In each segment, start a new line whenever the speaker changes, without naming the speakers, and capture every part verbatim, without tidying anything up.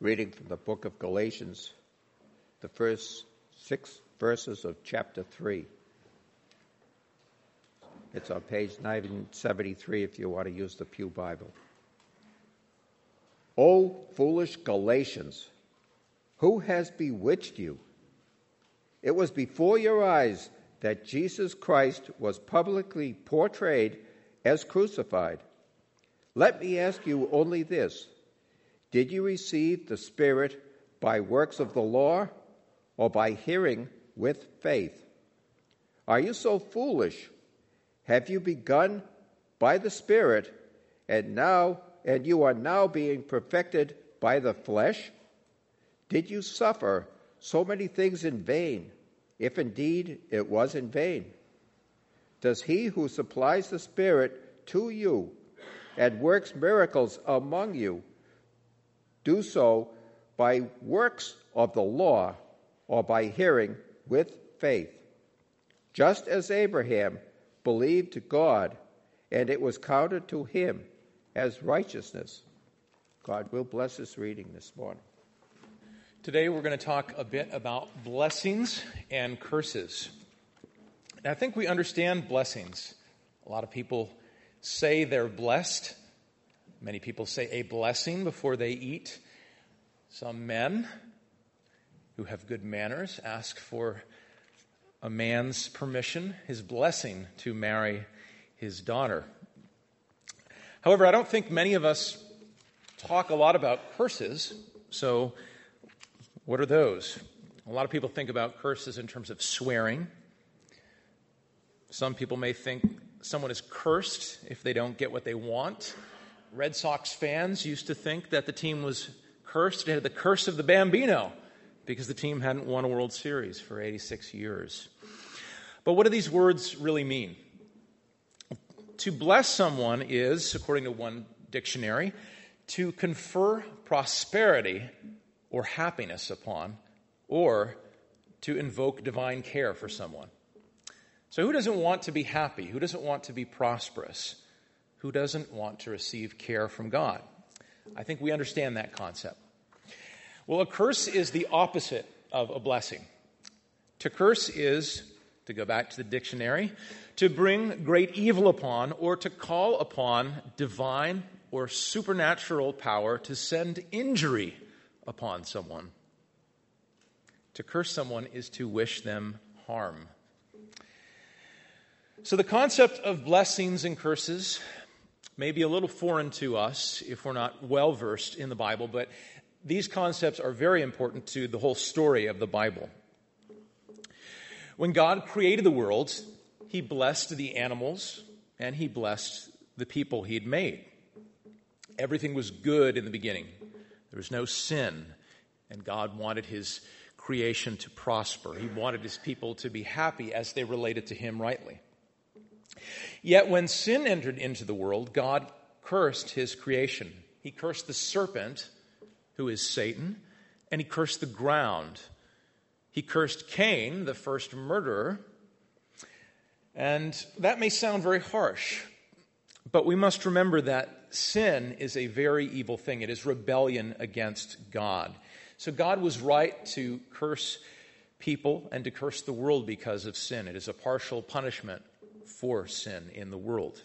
Reading from the book of Galatians, the first six verses of chapter three. It's on page nine seventy-three if you want to use the Pew Bible. O foolish Galatians, who has bewitched you? It was before your eyes that Jesus Christ was publicly portrayed as crucified. Let me ask you only this. Did you receive the Spirit by works of the law or by hearing with faith? Are you so foolish? Have you begun by the Spirit and now and you are now being perfected by the flesh? Did you suffer so many things in vain, if indeed it was in vain? Does he who supplies the Spirit to you and works miracles among you do so by works of the law or by hearing with faith? Just as Abraham believed God, and it was counted to him as righteousness. God will bless this reading this morning.
Today we're going to talk a bit about blessings and curses. And I think we understand blessings. A lot of people say they're blessed. Many people say a blessing before they eat. Some men who have good manners ask for a man's permission, his blessing to marry his daughter. However, I don't think many of us talk a lot about curses. So what are those? A lot of people think about curses in terms of swearing. Some people may think someone is cursed if they don't get what they want. Red Sox fans used to think that the team was cursed. It had the curse of the Bambino because the team hadn't won a World Series for eighty-six years. But what do these words really mean? To bless someone is, according to one dictionary, to confer prosperity or happiness upon, or to invoke divine care for someone. So who doesn't want to be happy? Who doesn't want to be prosperous? Who doesn't want to receive care from God? I think we understand that concept. Well, a curse is the opposite of a blessing. To curse is, to go back to the dictionary, to bring great evil upon or to call upon divine or supernatural power to send injury upon someone. To curse someone is to wish them harm. So the concept of blessings and curses may be a little foreign to us if we're not well versed in the Bible, but these concepts are very important to the whole story of the Bible. When God created the world, he blessed the animals and he blessed the people he'd made. Everything was good in the beginning. There was no sin, and God wanted his creation to prosper. He wanted his people to be happy as they related to him rightly. Yet when sin entered into the world, God cursed his creation. He cursed the serpent, who is Satan, and he cursed the ground. He cursed Cain, the first murderer. And that may sound very harsh, but we must remember that sin is a very evil thing. It is rebellion against God. So God was right to curse people and to curse the world because of sin. It is a partial punishment for sin in the world.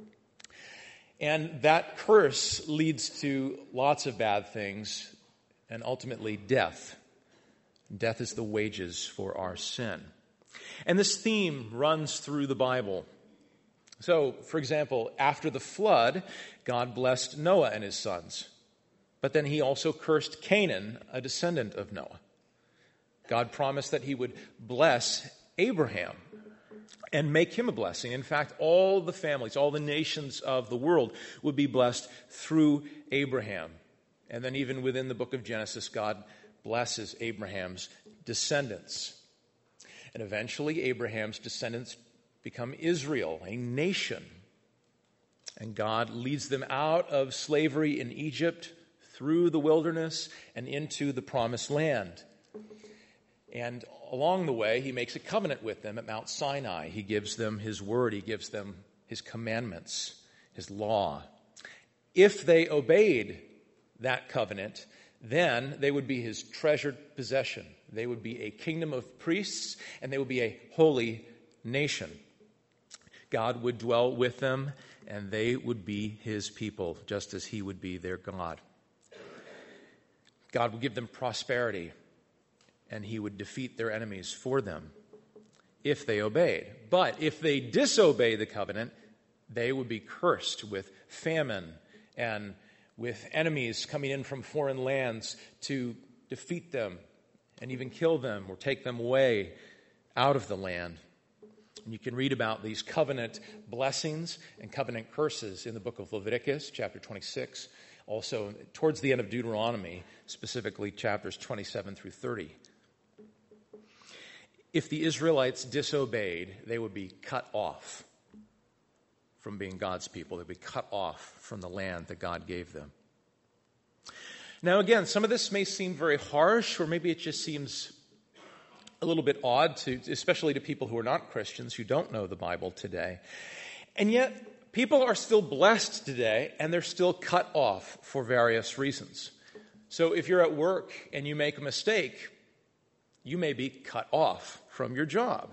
And that curse leads to lots of bad things and ultimately death. Death is the wages for our sin. And this theme runs through the Bible. So, for example, after the flood, God blessed Noah and his sons. But then he also cursed Canaan, a descendant of Noah. God promised that he would bless Abraham and make him a blessing. In fact, all the families, all the nations of the world would be blessed through Abraham. And then even within the book of Genesis, God blesses Abraham's descendants. And eventually, Abraham's descendants become Israel, a nation. And God leads them out of slavery in Egypt, through the wilderness, and into the promised land. And along the way, he makes a covenant with them at Mount Sinai. He gives them his word. He gives them his commandments, his law. If they obeyed that covenant, then they would be his treasured possession. They would be a kingdom of priests, and they would be a holy nation. God would dwell with them, and they would be his people, just as he would be their God. God would give them prosperity, and he would defeat their enemies for them if they obeyed. But if they disobey the covenant, they would be cursed with famine and with enemies coming in from foreign lands to defeat them and even kill them or take them away out of the land. And you can read about these covenant blessings and covenant curses in the book of Leviticus, chapter twenty-six, also towards the end of Deuteronomy, specifically chapters twenty-seven through thirty. If the Israelites disobeyed, they would be cut off from being God's people. They'd be cut off from the land that God gave them. Now again, some of this may seem very harsh, or maybe it just seems a little bit odd, to, especially to people who are not Christians, who don't know the Bible today. And yet, people are still blessed today, and they're still cut off for various reasons. So if you're at work and you make a mistake, you may be cut off from your job.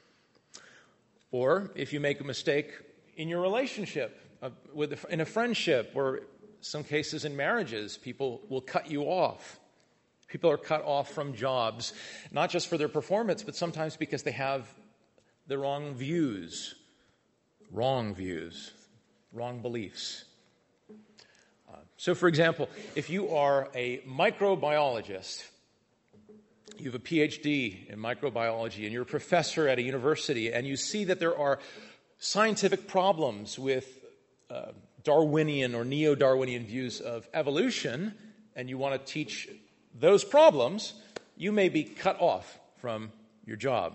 Or if you make a mistake in your relationship, uh, with a, in a friendship, or some cases in marriages, people will cut you off. People are cut off from jobs, not just for their performance, but sometimes because they have the wrong views, wrong views, wrong beliefs. Uh, so, for example, if you are a microbiologist, you have a P H D in microbiology, and you're a professor at a university, and you see that there are scientific problems with uh, Darwinian or neo-Darwinian views of evolution, and you want to teach those problems, you may be cut off from your job.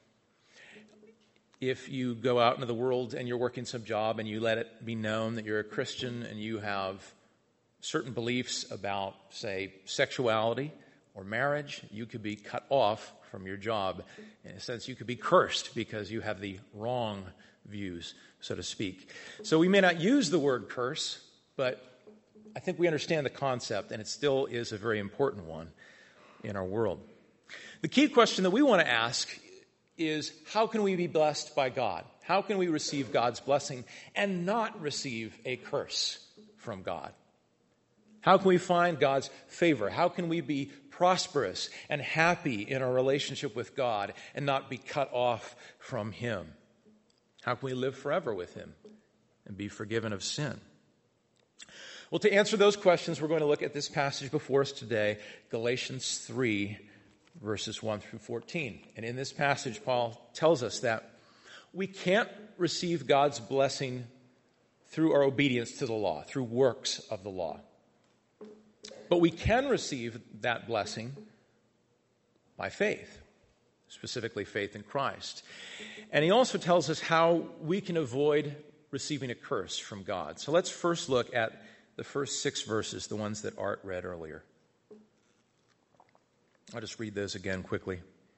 If you go out into the world and you're working some job and you let it be known that you're a Christian and you have certain beliefs about, say, sexuality or marriage, you could be cut off from your job. In a sense, you could be cursed because you have the wrong views, so to speak. So we may not use the word curse, but I think we understand the concept, and it still is a very important one in our world. The key question that we want to ask is, how can we be blessed by God? How can we receive God's blessing and not receive a curse from God? How can we find God's favor? How can we be prosperous and happy in our relationship with God and not be cut off from him? How can we live forever with him and be forgiven of sin? Well, to answer those questions, we're going to look at this passage before us today, Galatians three, verses one through fourteen. And in this passage, Paul tells us that we can't receive God's blessing through our obedience to the law, through works of the law. But we can receive that blessing by faith, specifically faith in Christ. And he also tells us how we can avoid receiving a curse from God. So let's first look at the first six verses, the ones that Art read earlier. I'll just read those again quickly.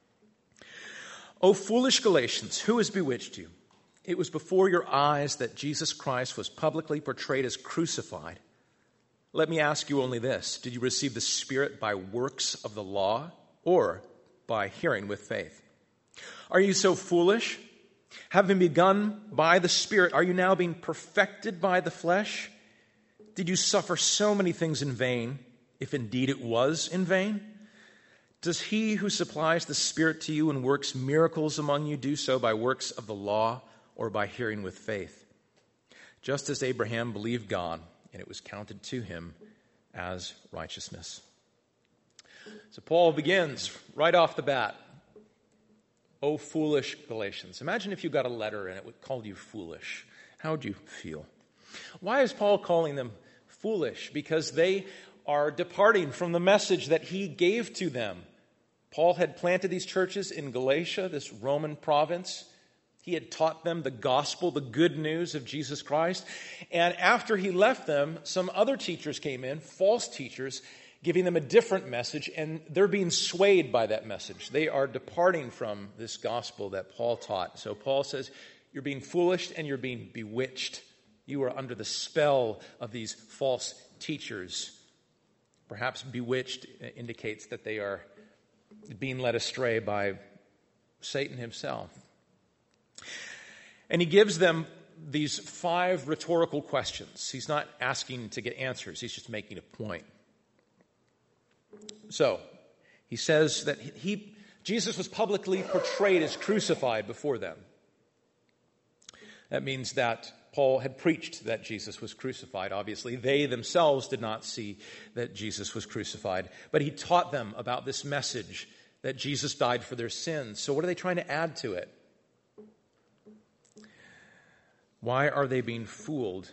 O foolish Galatians, who has bewitched you? It was before your eyes that Jesus Christ was publicly portrayed as crucified. Let me ask you only this. Did you receive the Spirit by works of the law or by hearing with faith? Are you so foolish? Having begun by the Spirit, are you now being perfected by the flesh? Did you suffer so many things in vain, if indeed it was in vain? Does he who supplies the Spirit to you and works miracles among you do so by works of the law or by hearing with faith? Just as Abraham believed God, and it was counted to him as righteousness. So Paul begins right off the bat. O foolish Galatians. Imagine if you got a letter and it called you foolish. How would you feel? Why is Paul calling them foolish? Because they are departing from the message that he gave to them. Paul had planted these churches in Galatia, this Roman province. He had taught them the gospel, the good news of Jesus Christ. And after he left them, some other teachers came in, false teachers, giving them a different message, and they're being swayed by that message. They are departing from this gospel that Paul taught. So Paul says, you're being foolish and you're being bewitched. You are under the spell of these false teachers Perhaps bewitched indicates that they are being led astray by Satan himself. And he gives them these five rhetorical questions. He's not asking to get answers. He's just making a point. So, he says that he, Jesus was publicly portrayed as crucified before them. That means that Paul had preached that Jesus was crucified. Obviously, they themselves did not see that Jesus was crucified. But he taught them about this message that Jesus died for their sins. So what are they trying to add to it? Why are they being fooled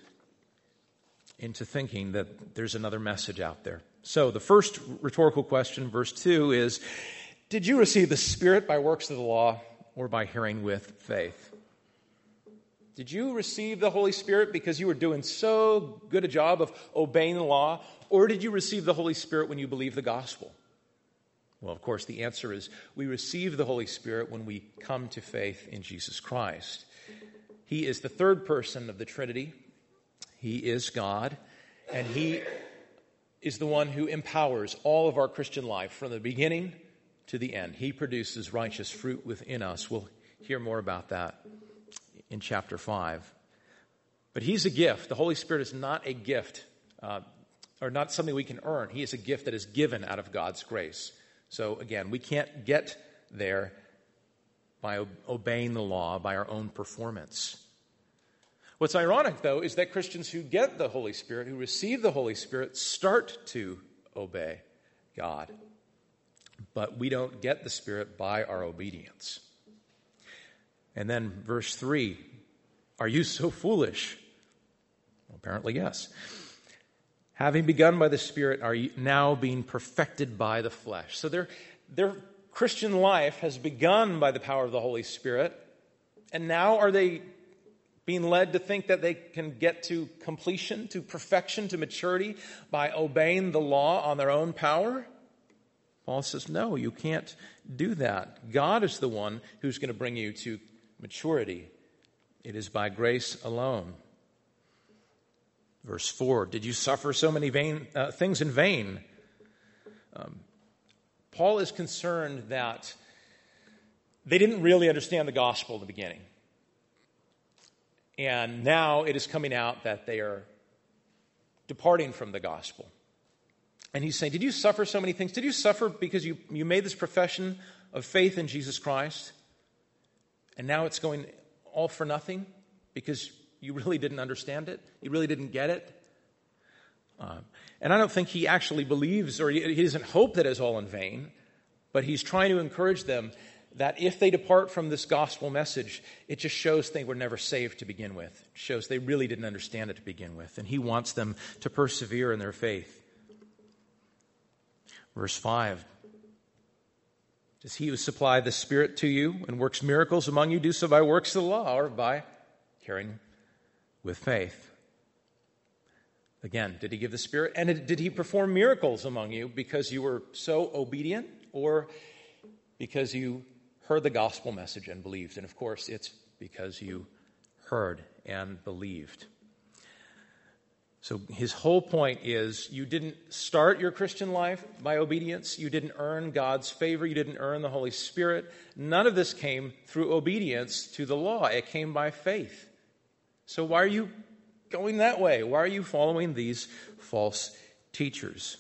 into thinking that there's another message out there? So the first rhetorical question, verse two, is, did you receive the Spirit by works of the law or by hearing with faith? Did you receive the Holy Spirit because you were doing so good a job of obeying the law, or did you receive the Holy Spirit when you believed the gospel? Well, of course, the answer is we receive the Holy Spirit when we come to faith in Jesus Christ. He is the third person of the Trinity. He is God, and he is the one who empowers all of our Christian life from the beginning to the end. He produces righteous fruit within us. We'll hear more about that in chapter five. But he's a gift. The Holy Spirit is not a gift, uh, or not something we can earn. He is a gift that is given out of God's grace. So again, we can't get there by obeying the law, by our own performance. What's ironic, though, is that Christians who get the Holy Spirit, who receive the Holy Spirit, start to obey God. But we don't get the Spirit by our obedience. And then verse three, are you so foolish? Well, apparently, yes. Having begun by the Spirit, are you now being perfected by the flesh? So their, their Christian life has begun by the power of the Holy Spirit, and now are they being led to think that they can get to completion, to perfection, to maturity by obeying the law on their own power? Paul says, no, you can't do that. God is the one who's going to bring you to maturity. It is by grace alone. Verse four, did you suffer so many vain uh, things in vain? Um, Paul is concerned that they didn't really understand the gospel in the beginning. And now it is coming out that they are departing from the gospel. And he's saying, did you suffer so many things? Did you suffer because you, you made this profession of faith in Jesus Christ? And now it's going all for nothing because you really didn't understand it? You really didn't get it? Um, and I don't think he actually believes, or he, he doesn't hope that it's all in vain, but he's trying to encourage them that if they depart from this gospel message, it just shows they were never saved to begin with. It shows they really didn't understand it to begin with. And he wants them to persevere in their faith. Verse five. Does he who supplied the Spirit to you and works miracles among you do so by works of the law or by hearing with faith? Again, did he give the Spirit? And did he perform miracles among you because you were so obedient or because you heard the gospel message and believed? And of course, it's because you heard and believed. So his whole point is you didn't start your Christian life by obedience. You didn't earn God's favor. You didn't earn the Holy Spirit. None of this came through obedience to the law. It came by faith. So why are you going that way? Why are you following these false teachers?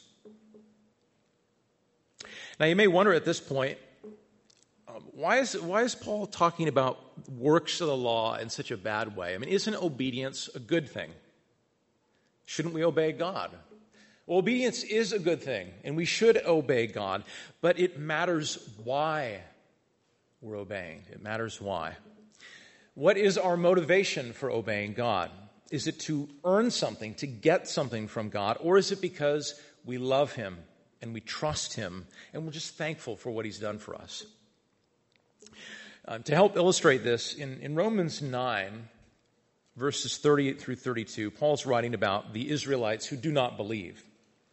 Now you may wonder at this point, um, why is why is Paul talking about works of the law in such a bad way? I mean, isn't obedience a good thing? Shouldn't we obey God? Well, obedience is a good thing, and we should obey God, but it matters why we're obeying. It matters why. What is our motivation for obeying God? Is it to earn something, to get something from God, or is it because we love Him and we trust Him and we're just thankful for what He's done for us? Uh, to help illustrate this, in, in Romans nine, verses thirty-eight through thirty-two, Paul's writing about the Israelites who do not believe.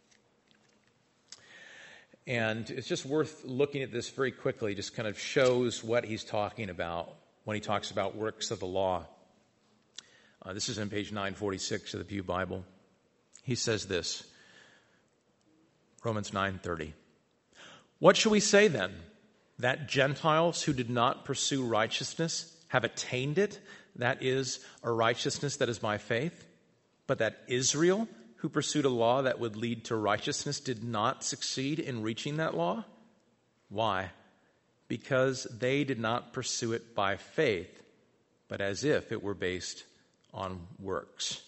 And it's just worth looking at this very quickly, just kind of shows what he's talking about when he talks about works of the law. Uh, this is on page nine forty-six of the Pew Bible. He says this, Romans nine thirty. What shall we say then? That Gentiles who did not pursue righteousness have attained it, that is, a righteousness that is by faith, but that Israel, who pursued a law that would lead to righteousness, did not succeed in reaching that law? Why? Because they did not pursue it by faith, but as if it were based on works.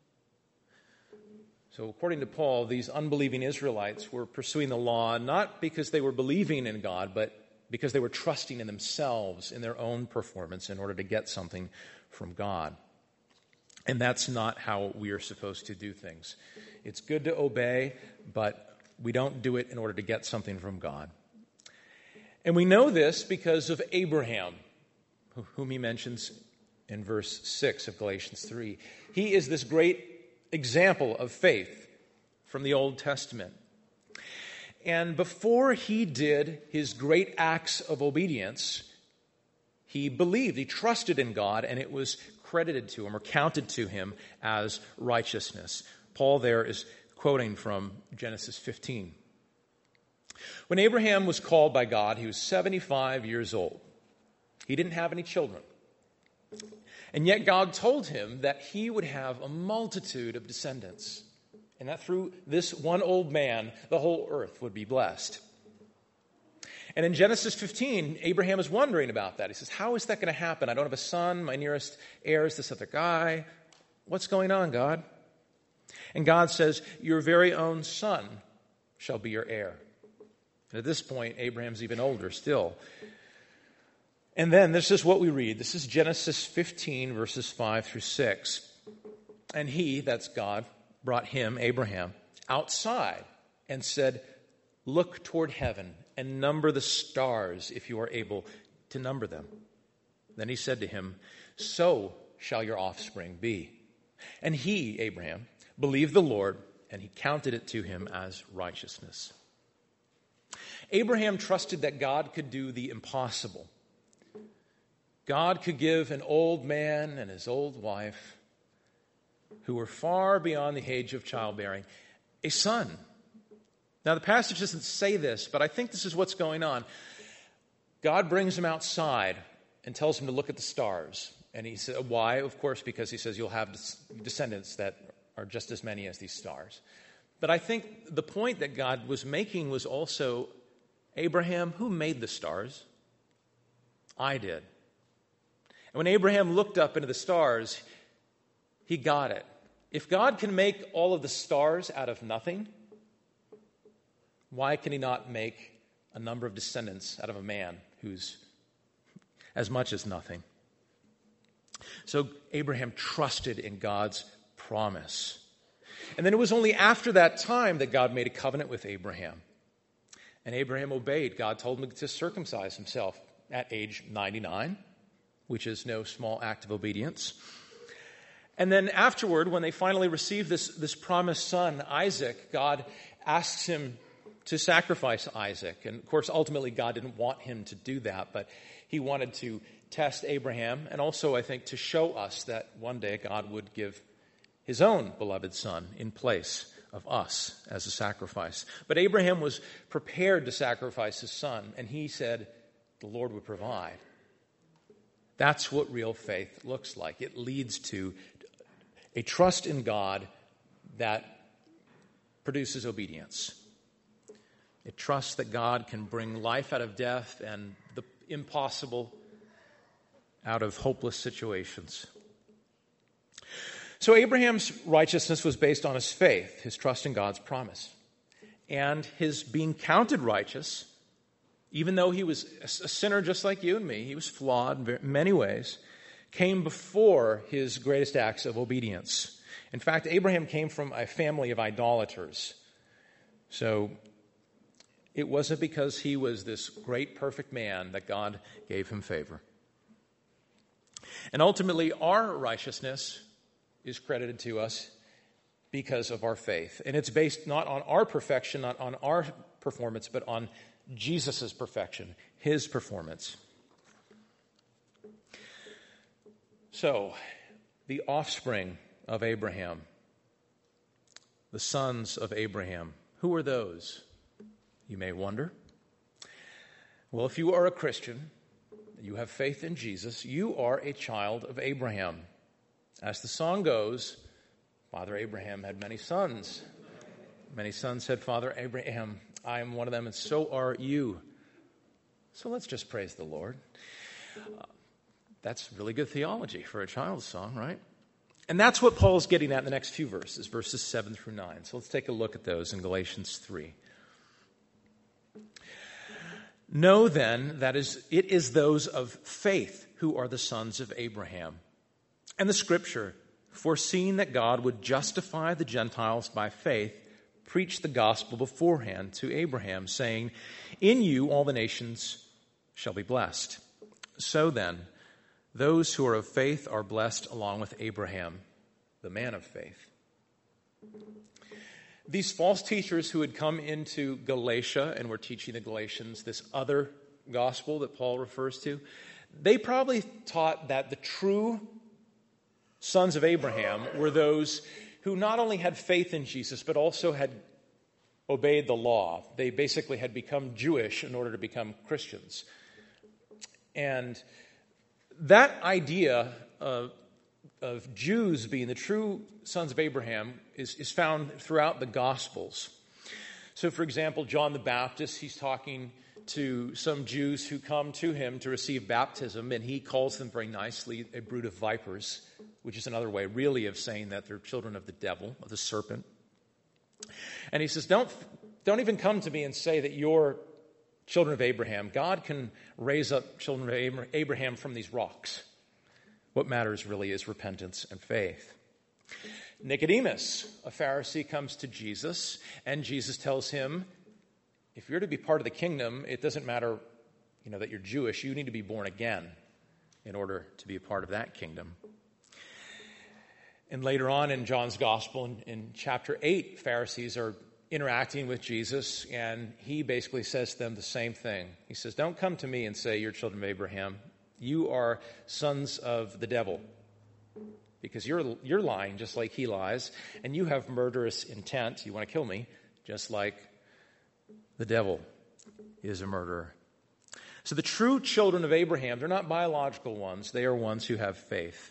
So according to Paul, these unbelieving Israelites were pursuing the law not because they were believing in God, but because they were trusting in themselves, in their own performance, in order to get something from God. And that's not how we are supposed to do things. It's good to obey, but we don't do it in order to get something from God. And we know this because of Abraham, whom he mentions in verse six of Galatians three. He is this great example of faith from the Old Testament. And before he did his great acts of obedience, he believed, he trusted in God, and it was credited to him or counted to him as righteousness. Paul there is quoting from Genesis fifteen. When Abraham was called by God, he was seventy-five years old. He didn't have any children. And yet God told him that he would have a multitude of descendants, and that through this one old man, the whole earth would be blessed. And in Genesis fifteen, Abraham is wondering about that. He says, how is that going to happen? I don't have a son. My nearest heir is this other guy. What's going on, God? And God says, your very own son shall be your heir. And at this point, Abraham's even older still. And then this is what we read. This is Genesis fifteen, verses five through six. And he, that's God, brought him, Abraham, outside and said, look toward heaven and number the stars if you are able to number them. Then he said to him, so shall your offspring be. And he, Abraham, believed the Lord, and he counted it to him as righteousness. Abraham trusted that God could do the impossible. God could give an old man and his old wife, who were far beyond the age of childbearing, a son. Now, the passage doesn't say this, but I think this is what's going on. God brings him outside and tells him to look at the stars. And he said, why? Of course, because he says you'll have descendants that are just as many as these stars. But I think the point that God was making was also, Abraham, who made the stars? I did. And when Abraham looked up into the stars, he got it. If God can make all of the stars out of nothing, why can he not make a number of descendants out of a man who's as much as nothing? So Abraham trusted in God's promise. And then it was only after that time that God made a covenant with Abraham. And Abraham obeyed. God told him to circumcise himself at age ninety-nine, which is no small act of obedience. And then afterward, when they finally received this, this promised son, Isaac, God asks him to sacrifice Isaac. And of course, ultimately, God didn't want him to do that, but he wanted to test Abraham, and also, I think, to show us that one day God would give his own beloved son in place of us as a sacrifice. But Abraham was prepared to sacrifice his son, and he said the Lord would provide. That's what real faith looks like. It leads to a trust in God that produces obedience. It trusts that God can bring life out of death and the impossible out of hopeless situations. So Abraham's righteousness was based on his faith, his trust in God's promise. And his being counted righteous, even though he was a sinner just like you and me, he was flawed in many ways, came before his greatest acts of obedience. In fact, Abraham came from a family of idolaters. So it wasn't because he was this great, perfect man that God gave him favor. And ultimately, our righteousness is credited to us because of our faith. And it's based not on our perfection, not on our performance, but on Jesus' perfection, his performance. So, the offspring of Abraham, the sons of Abraham, Who are those, you may wonder? Well, if you are a Christian, you have faith in Jesus, you are a child of Abraham. As the song goes, Father Abraham had many sons. Many sons said, Father Abraham, I am one of them, and so are you. So let's just praise the Lord. Uh, that's really good theology for a child's song, right? And that's what Paul's getting at in the next few verses, verses seven through nine. So let's take a look at those in Galatians three. Know then that is, it is those of faith who are the sons of Abraham. And the scripture, foreseeing that God would justify the Gentiles by faith, preached the gospel beforehand to Abraham, saying, in you all the nations shall be blessed. So then, those who are of faith are blessed along with Abraham, the man of faith. These false teachers who had come into Galatia and were teaching the Galatians this other gospel that Paul refers to, they probably taught that the true sons of Abraham were those who not only had faith in Jesus, but also had obeyed the law. They basically had become Jewish in order to become Christians. And that idea of, of Jews being the true sons of Abraham is, is found throughout the Gospels. So, for example, John the Baptist, he's talking to some Jews who come to him to receive baptism, and he calls them very nicely a brood of vipers, which is another way really of saying that they're children of the devil, of the serpent. And he says, don't, don't even come to me and say that you're children of Abraham. God can raise up children of Abraham from these rocks. What matters really is repentance and faith. Nicodemus, a Pharisee, comes to Jesus, and Jesus tells him, if you're to be part of the kingdom, it doesn't matter, you know, that you're Jewish. You need to be born again in order to be a part of that kingdom. And later on in John's gospel, in, in chapter eight, Pharisees are interacting with Jesus, and he basically says to them the same thing. He says, don't come to me and say you're children of Abraham. You are sons of the devil, because you're you're lying just like he lies, and you have murderous intent. You want to kill me just like the devil is a murderer. So the true children of Abraham, they're not biological ones. They are ones who have faith.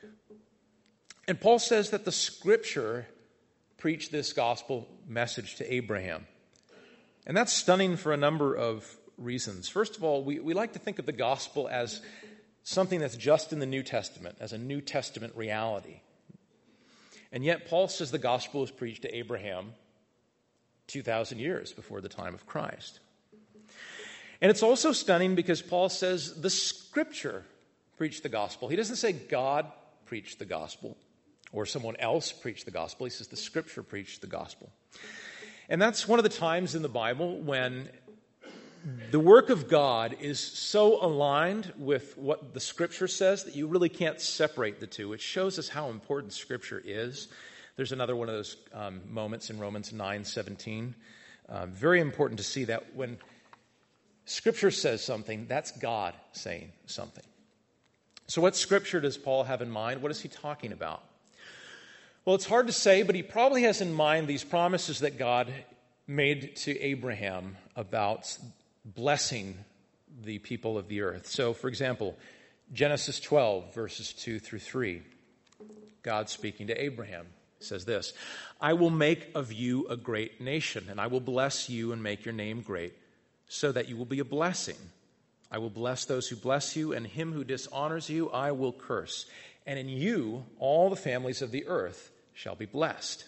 And Paul says that the scripture preached this gospel message to Abraham. And that's stunning for a number of reasons. First of all, we, we like to think of the gospel as something that's just in the New Testament, as a New Testament reality. And yet Paul says the gospel was preached to Abraham two thousand years before the time of Christ. And it's also stunning because Paul says the scripture preached the gospel. He doesn't say God preached the gospel or someone else preached the gospel. He says the scripture preached the gospel. And that's one of the times in the Bible when the work of God is so aligned with what the scripture says that you really can't separate the two. It shows us how important scripture is. There's another one of those um, moments in Romans nine seventeen. Uh, very important to see that when scripture says something, that's God saying something. So what scripture does Paul have in mind? What is he talking about? Well, it's hard to say, but he probably has in mind these promises that God made to Abraham about blessing the people of the earth. So, for example, Genesis twelve, verses two through three, God speaking to Abraham says this, I will make of you a great nation, and I will bless you and make your name great, so that you will be a blessing. I will bless those who bless you, and him who dishonors you I will curse. And in you all the families of the earth shall be blessed.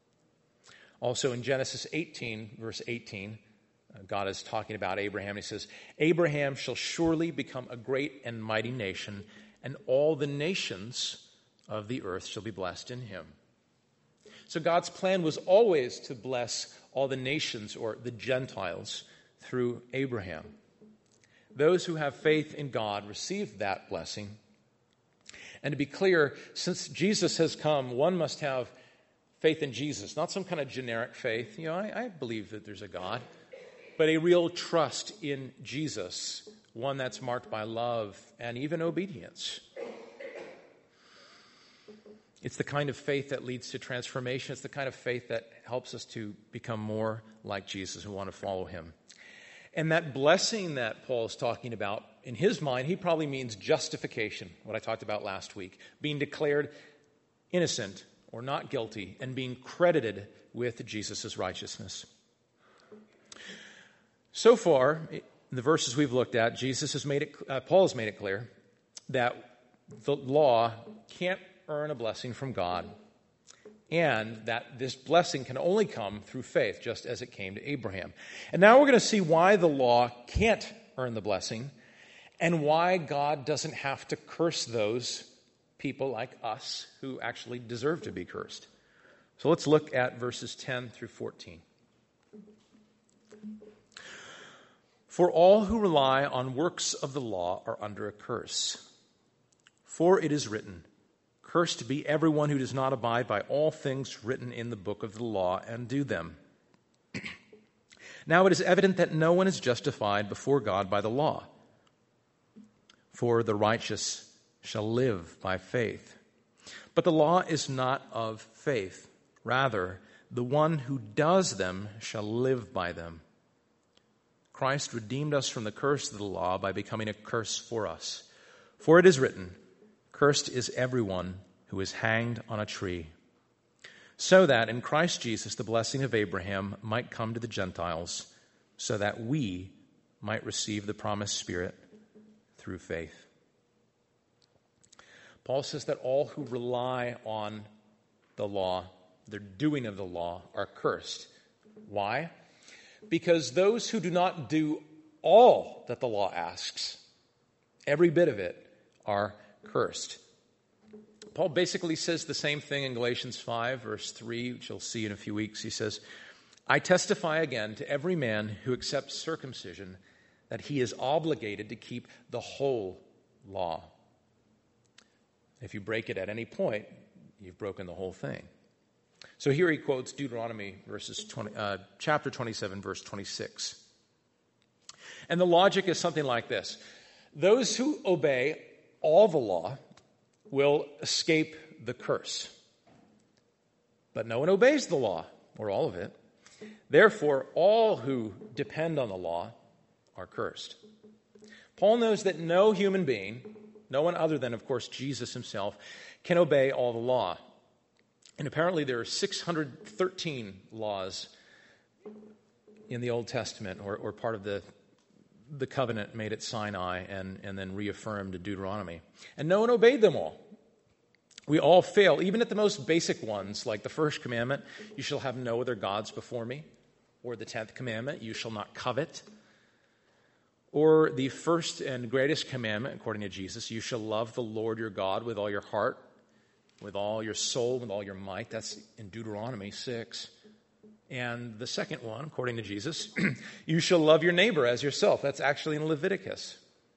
Also in Genesis eighteen, verse eighteen, God is talking about Abraham. He says, Abraham shall surely become a great and mighty nation, and all the nations of the earth shall be blessed in him. So God's plan was always to bless all the nations, or the Gentiles, through Abraham. Those who have faith in God receive that blessing. And to be clear, since Jesus has come, one must have faith in Jesus, not some kind of generic faith. You know, I, I believe that there's a God, but a real trust in Jesus, one that's marked by love and even obedience. It's the kind of faith that leads to transformation. It's the kind of faith that helps us to become more like Jesus who want to follow him. And that blessing that Paul's talking about, in his mind, he probably means justification, what I talked about last week, being declared innocent or not guilty and being credited with Jesus' righteousness. So far, in the verses we've looked at, Jesus has made it, uh, Paul has made it clear that the law can't earn a blessing from God, and that this blessing can only come through faith, just as it came to Abraham. And now we're going to see why the law can't earn the blessing, and why God doesn't have to curse those people like us who actually deserve to be cursed. So let's look at verses ten through fourteen. For all who rely on works of the law are under a curse. For it is written, cursed be everyone who does not abide by all things written in the book of the law and do them. Now it is evident that no one is justified before God by the law. For the righteous shall live by faith. But the law is not of faith. Rather, the one who does them shall live by them. Christ redeemed us from the curse of the law by becoming a curse for us. For it is written, cursed is everyone who is hanged on a tree, so that in Christ Jesus the blessing of Abraham might come to the Gentiles, so that we might receive the promised Spirit through faith. Paul says that all who rely on the law, their doing of the law, are cursed. Why? Because those who do not do all that the law asks, every bit of it, are cursed. Paul basically says the same thing in Galatians five, verse three, which you'll see in a few weeks. He says, I testify again to every man who accepts circumcision that he is obligated to keep the whole law. If you break it at any point, you've broken the whole thing. So here he quotes Deuteronomy verses twenty, uh, chapter twenty-seven, verse twenty-six. And the logic is something like this. Those who obey all the law will escape the curse. But no one obeys the law, or all of it. Therefore, all who depend on the law are cursed. Paul knows that no human being, no one other than, of course, Jesus himself, can obey all the law. And apparently there are six hundred thirteen laws in the Old Testament, or, or part of the, the covenant made at Sinai and, and then reaffirmed in Deuteronomy. And no one obeyed them all. We all fail, even at the most basic ones, like the first commandment, you shall have no other gods before me, or the tenth commandment, you shall not covet, or the first and greatest commandment, according to Jesus, you shall love the Lord your God with all your heart, with all your soul, with all your might. That's in Deuteronomy six. And the second one, according to Jesus, you shall love your neighbor as yourself. That's actually in Leviticus.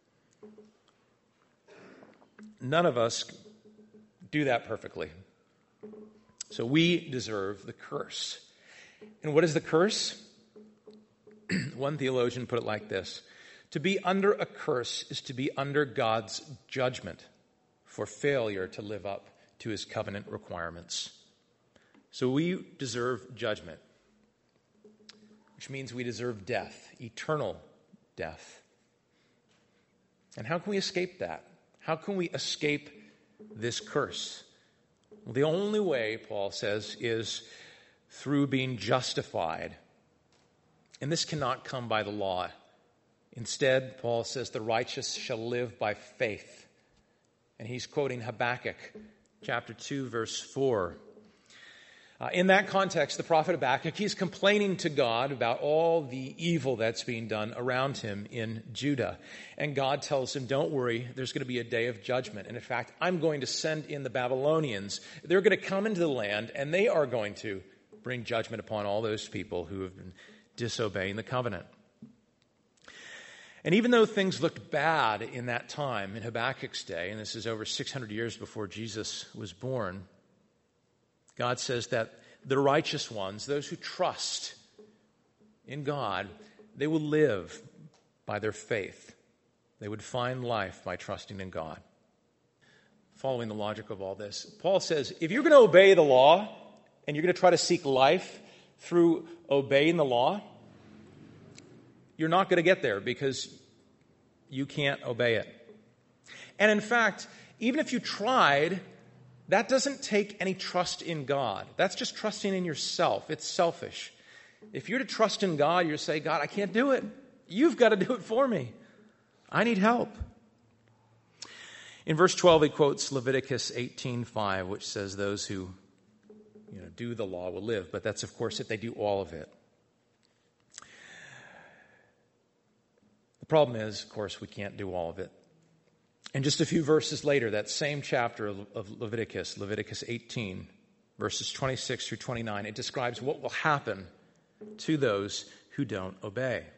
None of us do that perfectly. So we deserve the curse. And what is the curse? One theologian put it like this. To be under a curse is to be under God's judgment for failure to live up to his covenant requirements. So we deserve judgment, which means we deserve death, eternal death. And how can we escape that? How can we escape this curse? Well, the only way, Paul says, is through being justified. And this cannot come by the law. Instead, Paul says, the righteous shall live by faith. And he's quoting Habakkuk chapter two, verse four. Uh, in that context, the prophet Habakkuk, he's complaining to God about all the evil that's being done around him in Judah. And God tells him, don't worry, there's going to be a day of judgment. And in fact, I'm going to send in the Babylonians. They're going to come into the land, and they are going to bring judgment upon all those people who have been disobeying the covenant. And even though things looked bad in that time, in Habakkuk's day, and this is over six hundred years before Jesus was born, God says that the righteous ones, those who trust in God, they will live by their faith. They would find life by trusting in God. Following the logic of all this, Paul says, if you're going to obey the law and you're going to try to seek life through obeying the law, you're not going to get there because you can't obey it. And in fact, even if you tried, that doesn't take any trust in God. That's just trusting in yourself. It's selfish. If you're to trust in God, you're to say, God, I can't do it. You've got to do it for me. I need help. In verse twelve, he quotes Leviticus eighteen five, which says those who you know, do the law will live. But that's, of course, if they do all of it. The problem is, of course, we can't do all of it. And just a few verses later, that same chapter of Leviticus, Leviticus eighteen, verses twenty-six through twenty-nine, it describes what will happen to those who don't obey. It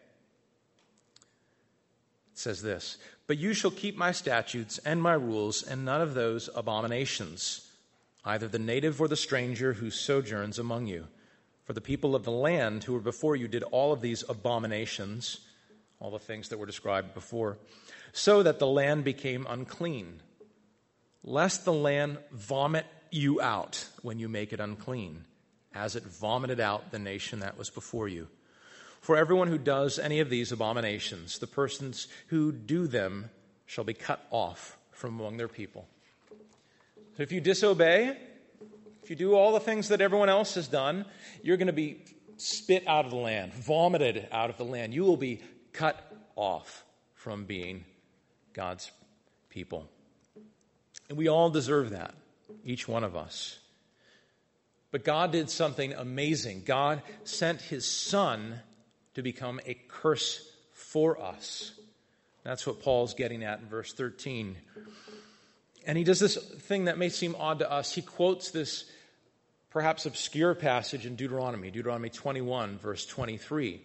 says this, "But you shall keep my statutes and my rules, and none of those abominations, either the native or the stranger who sojourns among you. For the people of the land who were before you did all of these abominations," all the things that were described before, "so that the land became unclean, lest the land vomit you out when you make it unclean, as it vomited out the nation that was before you. For everyone who does any of these abominations, the persons who do them shall be cut off from among their people." So if you disobey, if you do all the things that everyone else has done, you're going to be spit out of the land, vomited out of the land. You will be cut off from being God's people. And we all deserve that, each one of us. But God did something amazing. God sent his Son to become a curse for us. That's what Paul's getting at in verse thirteen. And he does this thing that may seem odd to us. He quotes this perhaps obscure passage in Deuteronomy, Deuteronomy twenty-one, verse twenty-three.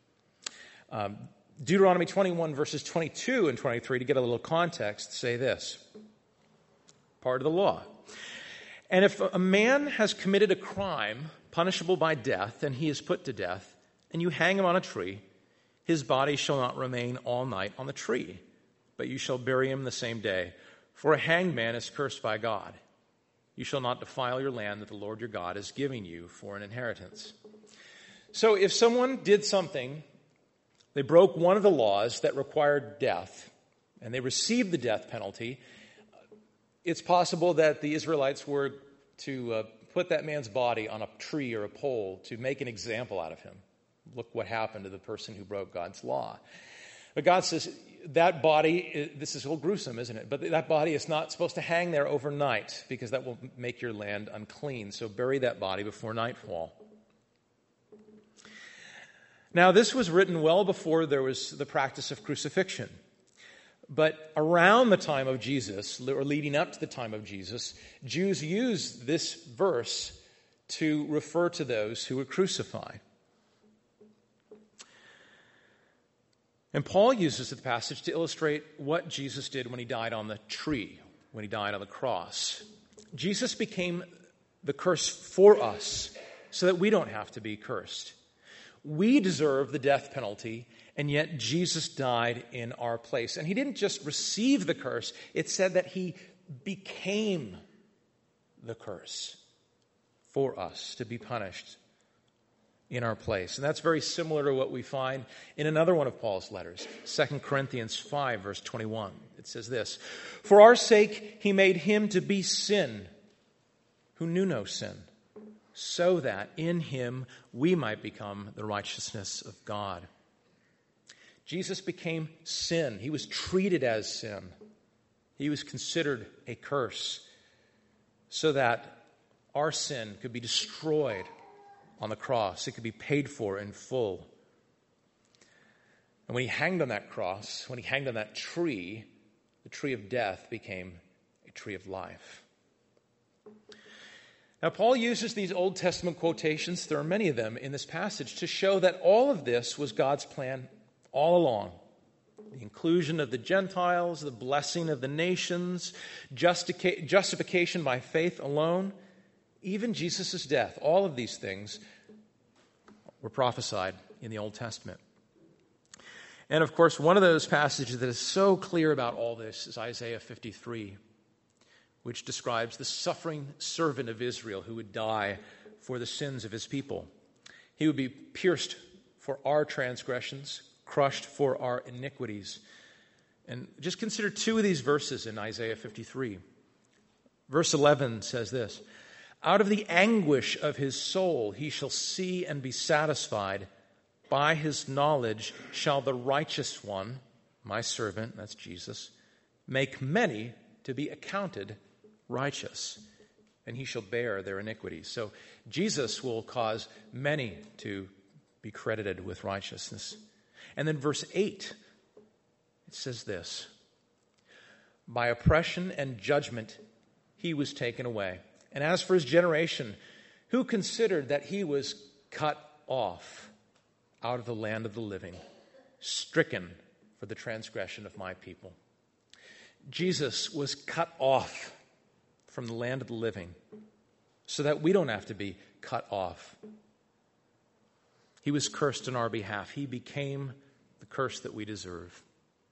Um, Deuteronomy twenty-one, verses twenty-two and twenty-three, to get a little context, say this. Part of the law. "And if a man has committed a crime punishable by death, and he is put to death, and you hang him on a tree, his body shall not remain all night on the tree, but you shall bury him the same day. For a hanged man is cursed by God. You shall not defile your land that the Lord your God is giving you for an inheritance." So if someone did something, they broke one of the laws that required death, and they received the death penalty, it's possible that the Israelites were to uh, put that man's body on a tree or a pole to make an example out of him. Look what happened to the person who broke God's law. But God says that body, this is a little gruesome, isn't it? But that body is not supposed to hang there overnight because that will make your land unclean. So bury that body before nightfall. Now, this was written well before there was the practice of crucifixion. But around the time of Jesus, or leading up to the time of Jesus, Jews used this verse to refer to those who were crucified. And Paul uses the passage to illustrate what Jesus did when he died on the tree, when he died on the cross. Jesus became the curse for us so that we don't have to be cursed. We deserve the death penalty, and yet Jesus died in our place. And he didn't just receive the curse, it said that he became the curse for us to be punished in our place. And that's very similar to what we find in another one of Paul's letters, Second Corinthians five, verse twenty-one. It says this, "For our sake he made him to be sin who knew no sin, so that in him we might become the righteousness of God." Jesus became sin. He was treated as sin. He was considered a curse so that our sin could be destroyed on the cross. It could be paid for in full. And when he hanged on that cross, when he hanged on that tree, the tree of death became a tree of life. Now, Paul uses these Old Testament quotations, there are many of them in this passage, to show that all of this was God's plan all along. The inclusion of the Gentiles, the blessing of the nations, justica- justification by faith alone, even Jesus' death, all of these things were prophesied in the Old Testament. And of course, one of those passages that is so clear about all this is Isaiah fifty-three, which describes the suffering servant of Israel who would die for the sins of his people. He would be pierced for our transgressions, crushed for our iniquities. And just consider two of these verses in Isaiah fifty-three. Verse eleven says this, "Out of the anguish of his soul he shall see and be satisfied. By his knowledge shall the righteous one," my servant, that's Jesus, "make many to be accounted righteous, and he shall bear their iniquities." So Jesus will cause many to be credited with righteousness. And then verse eight, it says this, "By oppression and judgment he was taken away. And as for his generation, who considered that he was cut off out of the land of the living, stricken for the transgression of my people." Jesus was cut off from the land of the living so that we don't have to be cut off. He was cursed on our behalf. He became the curse that we deserve.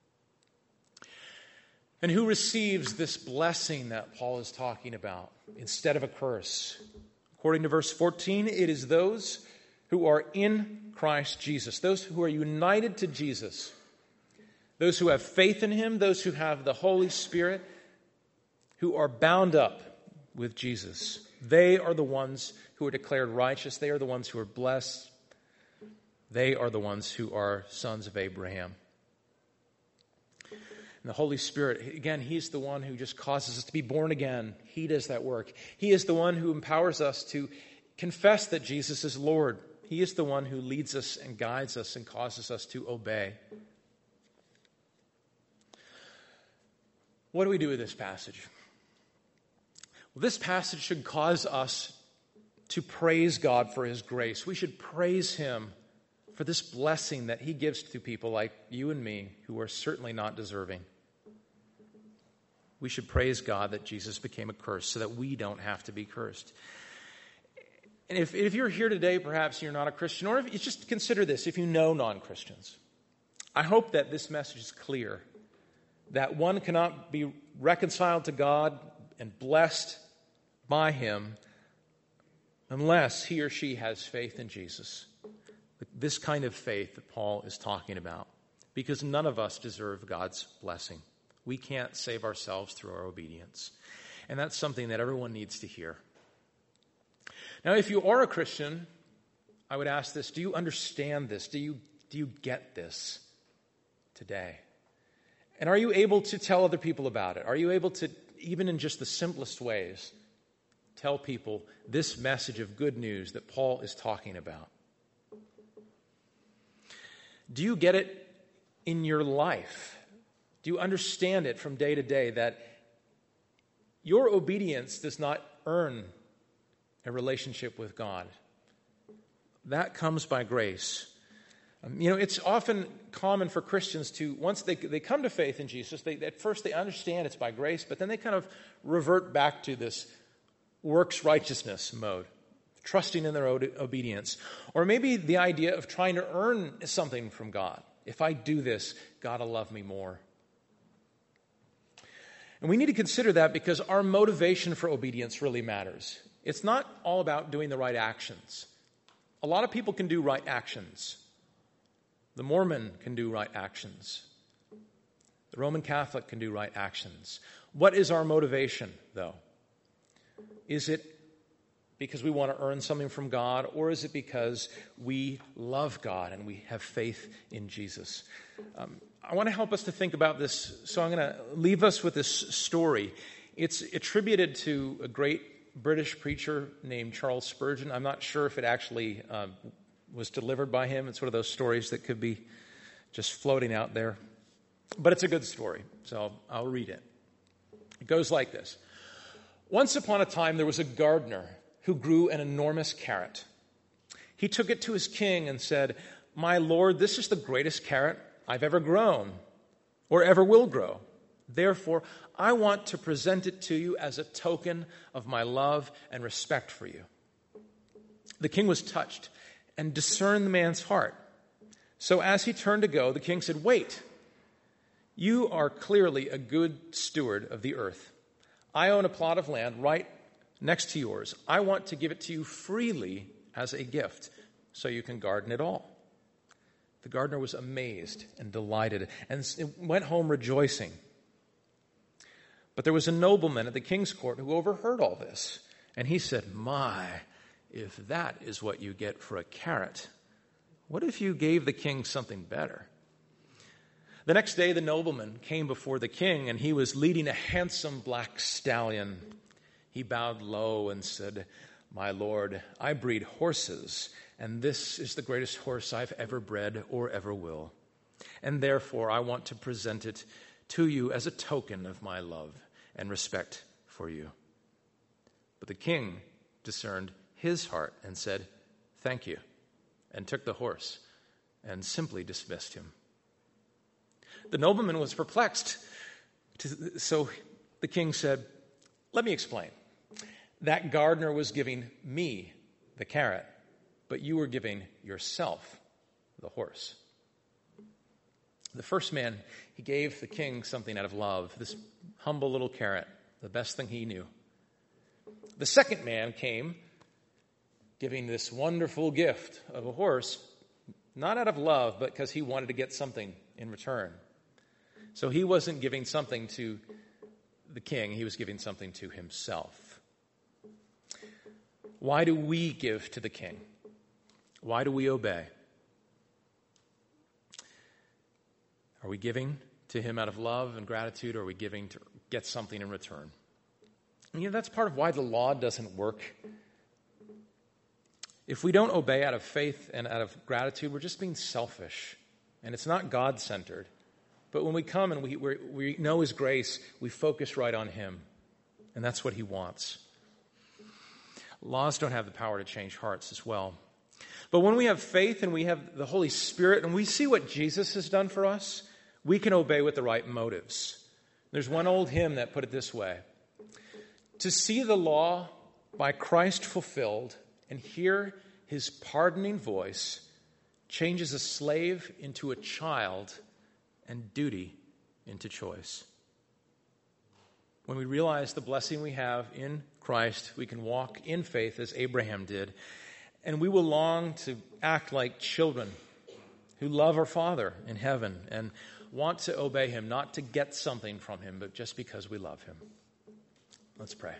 And who receives this blessing that Paul is talking about instead of a curse? According to verse fourteen, it is those who are in Christ Jesus, those who are united to Jesus, those who have faith in him, those who have the Holy Spirit, who are bound up with Jesus. They are the ones who are declared righteous. They are the ones who are blessed. They are the ones who are sons of Abraham. And the Holy Spirit, again, he's the one who just causes us to be born again. He does that work. He is the one who empowers us to confess that Jesus is Lord. He is the one who leads us and guides us and causes us to obey. What do we do with this passage? Well, this passage should cause us to praise God for his grace. We should praise him for this blessing that he gives to people like you and me who are certainly not deserving. We should praise God that Jesus became a curse so that we don't have to be cursed. And if, if you're here today, perhaps you're not a Christian, or if you just consider this, if you know non-Christians, I hope that this message is clear, that one cannot be reconciled to God and blessed by him unless he or she has faith in Jesus. This kind of faith that Paul is talking about, because none of us deserve God's blessing. We can't save ourselves through our obedience. And that's something that everyone needs to hear. Now, if you are a Christian, I would ask this, do you understand this? Do you, do you get this today? And are you able to tell other people about it? Are you able to, even in just the simplest ways, tell people this message of good news that Paul is talking about? Do you get it in your life? Do you understand it from day to day that your obedience does not earn a relationship with God? That comes by grace. Um, you know, it's often common for Christians to, once they, they come to faith in Jesus, they, at first they understand it's by grace, but then they kind of revert back to this works righteousness mode, trusting in their obedience. Or maybe the idea of trying to earn something from God. If I do this, God will love me more. And we need to consider that because our motivation for obedience really matters. It's not all about doing the right actions. A lot of people can do right actions. The Mormon can do right actions. The Roman Catholic can do right actions. What is our motivation, though? Is it because we want to earn something from God, or is it because we love God and we have faith in Jesus? Um, I want to help us to think about this, so I'm going to leave us with this story. It's attributed to a great British preacher named Charles Spurgeon. I'm not sure if it actually um, was delivered by him. It's one of those stories that could be just floating out there. But it's a good story, so I'll read it. It goes like this. Once upon a time, there was a gardener who grew an enormous carrot. He took it to his king and said, "My lord, this is the greatest carrot I've ever grown or ever will grow. Therefore, I want to present it to you as a token of my love and respect for you." The king was touched and discerned the man's heart. So as he turned to go, the king said, "Wait, you are clearly a good steward of the earth. I own a plot of land right next to yours. I want to give it to you freely as a gift. so you can garden it all." The gardener was amazed and delighted and went home rejoicing. But there was a nobleman at the king's court who overheard all this, and he said, "My, if that is what you get for a carrot, what if you gave the king something better?" The next day the nobleman came before the king, and he was leading a handsome black stallion. He bowed low and said, "My lord, I breed horses, and this is the greatest horse I've ever bred or ever will. And therefore I want to present it to you as a token of my love and respect for you." But the king discerned his heart and said, "Thank you," and took the horse and simply dismissed him. The nobleman was perplexed. So the king said, "Let me explain. That gardener was giving me the carrot, but you were giving yourself the horse." The first man, he gave the king something out of love, this humble little carrot, the best thing he knew. The second man came giving this wonderful gift of a horse, not out of love, but because he wanted to get something in return. So he wasn't giving something to the king, he was giving something to himself. Why do we give to the king? Why do we obey? Are we giving to him out of love and gratitude, or are we giving to get something in return? And, you know, that's part of why the law doesn't work. If we don't obey out of faith and out of gratitude, we're just being selfish, and it's not God-centered. But when we come and we, we we know his grace, we focus right on him, and that's what he wants. Laws don't have the power to change hearts as well. But when we have faith and we have the Holy Spirit and we see what Jesus has done for us, we can obey with the right motives. There's one old hymn that put it this way: "To see the law by Christ fulfilled and hear his pardoning voice changes a slave into a child and duty into choice." When we realize the blessing we have in Christ, we can walk in faith as Abraham did, and we will long to act like children who love our Father in heaven and want to obey him, not to get something from him, but just because we love him. Let's pray.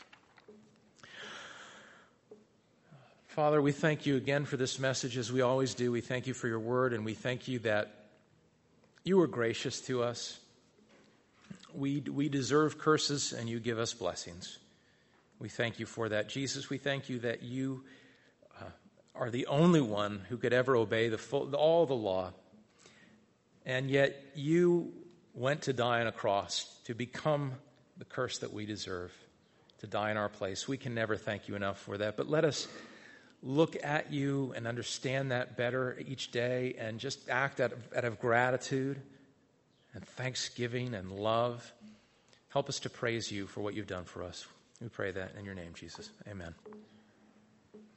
Father, we thank you again for this message, as we always do. We thank you for your word, and we thank you that you are gracious to us. We, we deserve curses, and you give us blessings. We thank you for that. Jesus, we thank you that you uh, are the only one who could ever obey the full, all the law. And yet you went to die on a cross to become the curse that we deserve, to die in our place. We can never thank you enough for that. But let us look at you and understand that better each day, and just act out of, out of gratitude and thanksgiving and love. Help us to praise you for what you've done for us. We pray that in your name, Jesus. Amen.